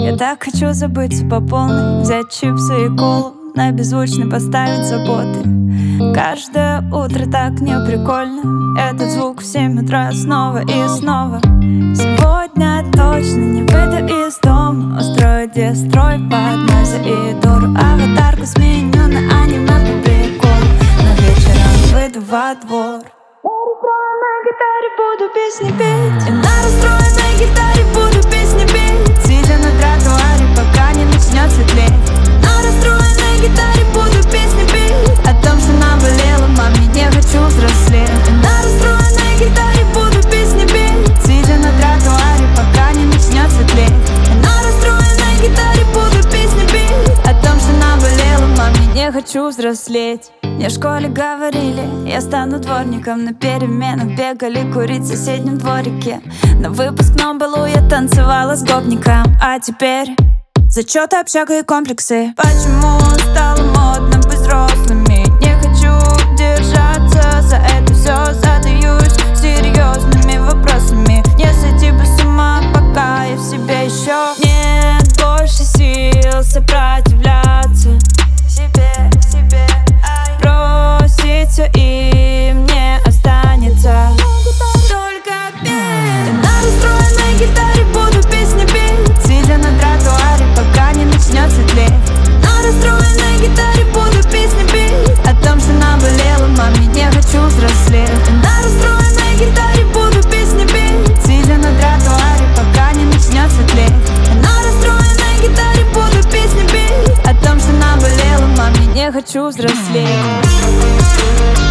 Я так хочу забыться по полной, взять чипсы и колу, на беззвучный поставить заботы. Каждое утро так не прикольно, этот звук в 7 утра снова и снова. Сегодня точно не выйду из дома, устрою дестрой под Нозе и Дору. Аватарку сменю на аниме по приколу, но вечером выйду во двор. На гитаре буду песни петь, и на расстроенной гитаре буду песни петь, сидя на тротуаре, пока не начнет светлеть. На расстроенной гитаре буду песни петь о том, что наболело, маме, не хочу взрослеть. И на расстроенной гитаре буду песни петь, сидя на тротуаре, пока не начнет светлеть. И на расстроенной гитаре буду песни петь о том, что наболело, маме, не хочу взрослеть. Мне в школе говорили, я стану дворником. На переменах бегали курить в соседнем дворике. На выпускном балу я танцевала с гопником. А теперь зачеты, общага и комплексы. Почему стало модно быть взрослыми? Не хочу держаться за это все, задаюсь серьезными вопросами. Не сойти бы с ума, пока я в себе еще. Нет больше сил сопротивляться себе. Бросить все и мне останется только петь. На расстроенной гитаре буду песни петь, сидя на тротуаре, пока не начнет светлеть. На расстроенной гитаре буду песни петь о том, что наболело, маме, не хочу взрослеть. На расстроенной гитаре буду песни петь, сидя на тротуаре, пока не начнет светлеть. На расстроенной гитаре буду песни петь о том, что наболело, маме, не хочу взрослеть.